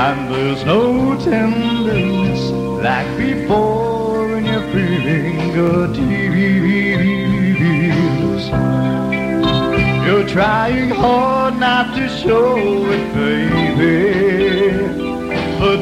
and there's no tenderness like before when you're feeling good. You're trying hard not to show it, baby, but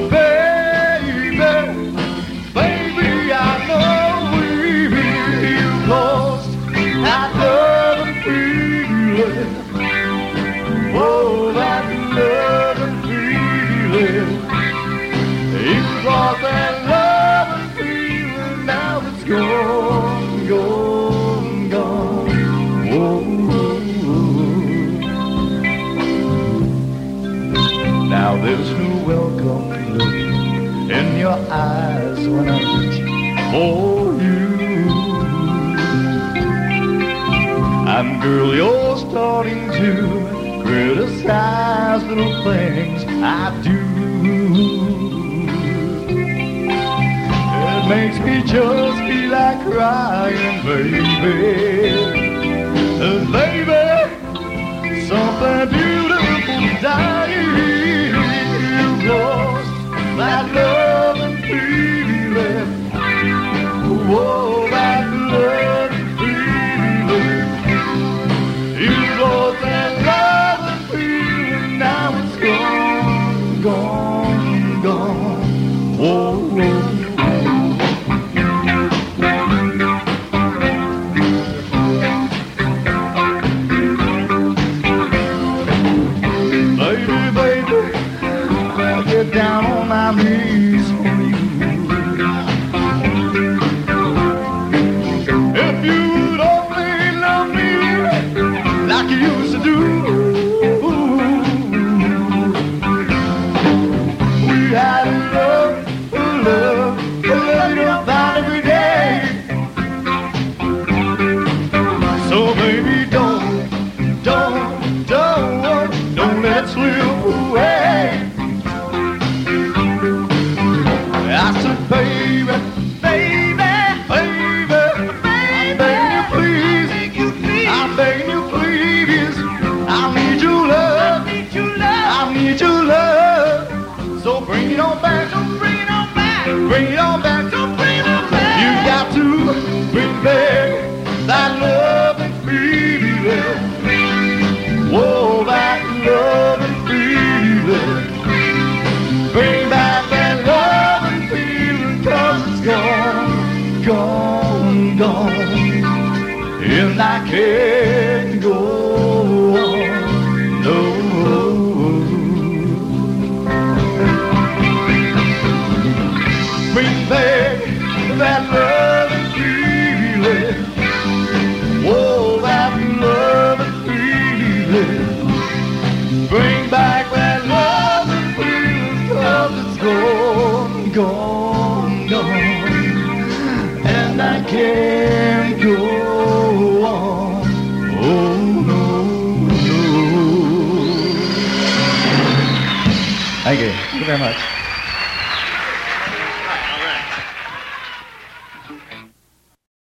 baby, I know we've lost that love and feeling. Oh, that love and feeling. You've lost that love and feeling. Now it's gone, gone, gone. Whoa. Now there's no welcome look in your eyes when I reach for you. And girl, you're starting to criticize little things I do. It makes me just feel like crying, baby. And baby, something beautiful dying. You've lost that love and feeling. Whoa, that love and feeling. You've lost that love and feeling. Now it's gone, gone, gone. Whoa, whoa. Down on my knees for you. If you would only love me like you used to do. We had love you about every day. So baby, don't let it slip away. I said, baby, I'm begging you please, I'm begging you please, I need your love, I need your love, so bring it on back, bring it on back, you got to bring back that love and feeling, whoa, that love and feeling, bring back that love and feeling, 'cause it's gone, gone, gone, and I can't go on, no. Bring back that love and feeling, whoa, that love and feeling, bring back that love and feeling, 'cause it's gone, gone, gone, and I can't go on, oh no, no. Thank you very much.